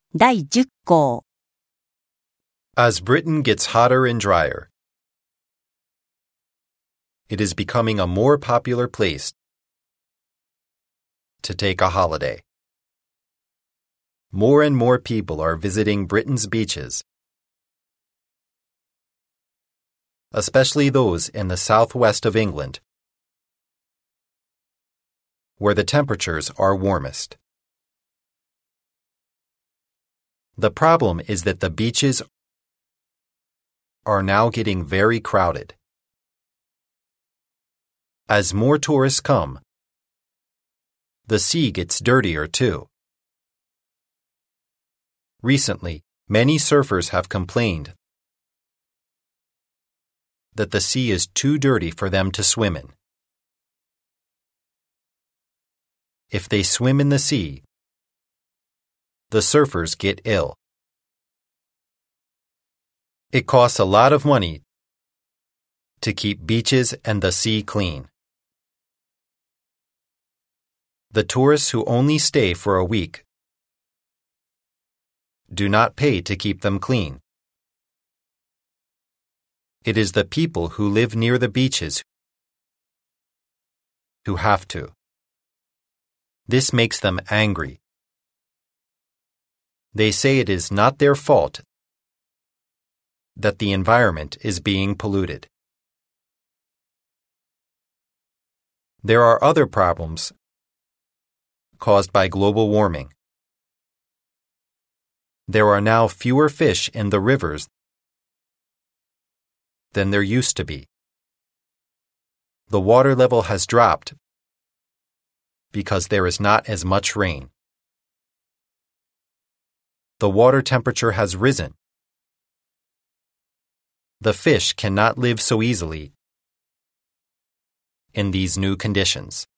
第10項 As Britain gets hotter and drier, it is becoming a more popular place to take a holiday. More and more people are visiting Britain's beaches, especially those in the southwest of England, where the temperatures are warmest. The problem is that the beaches are now getting very crowded. As more tourists come, the sea gets dirtier too. Recently, many surfers have complained that the sea is too dirty for them to swim in. If they swim in the sea, the surfers get ill. It costs a lot of money to keep beaches and the sea clean. The tourists who only stay for a week do not pay to keep them clean. It is the people who live near the beaches who have to. This makes them angry. They say it is not their fault that the environment is being polluted. There are other problems caused by global warming. There are now fewer fish in the rivers than there used to be. The water level has dropped because there is not as much rain. The water temperature has risen. The fish cannot live so easily in these new conditions.